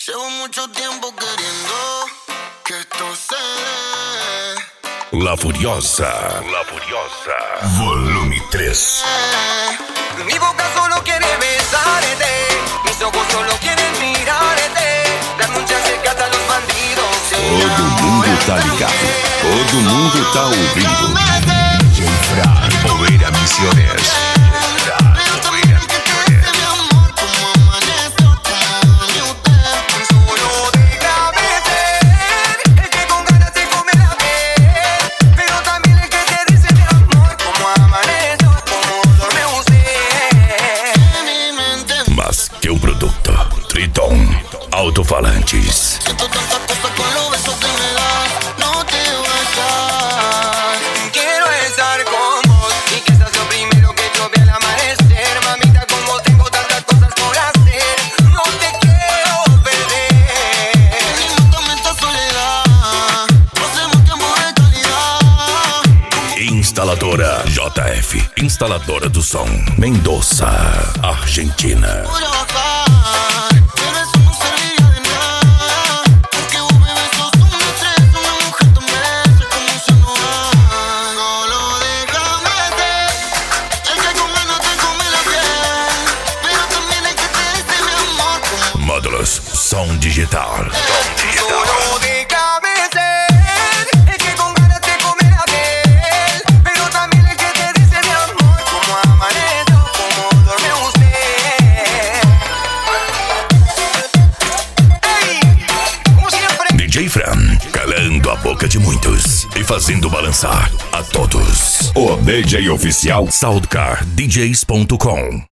Llevo mucho tiempo queriendo que esto se dé. La Furiosa. Volume 3. Mi boca solo quiere besarte, mis ojos solo quieren mirarte. Dame un chance que hasta los bandidos se Todo mundo tá ligado, todo mundo tá ouvindo. DJ Fran, Oveira Misiones. Mas que um produto, Triton Alto-Falantes. Siento tanta cosa con los besos que me das. No te vayas. quiero estar con vos y que seas lo primero que yo vea al amanecer. Mamita, como tengo tantas cosas por hacer, no te quiero perder. Y mátame esta soledad. Pasemos tiempo de calidad. Instaladora JF, instaladora do som, Mendoza, Argentina. Voy a bajar, pero eso no serviría de nada. Porque vos, bebé, sos un estrés. Una mujer tan bella como se no va. Solo déjame ser el que con ganas te come la piel. Pero también hay que te dé mi amor como Módulos, som digital. Solo déjame ser el que con ganas te come la piel, pero también el que te dice mi amor, como amanece o como duerme usted. Ei, como siempre. DJ Fran, calando a boca de muitos e fazendo balançar a todos. O DJ oficial SoundcarDJs.com.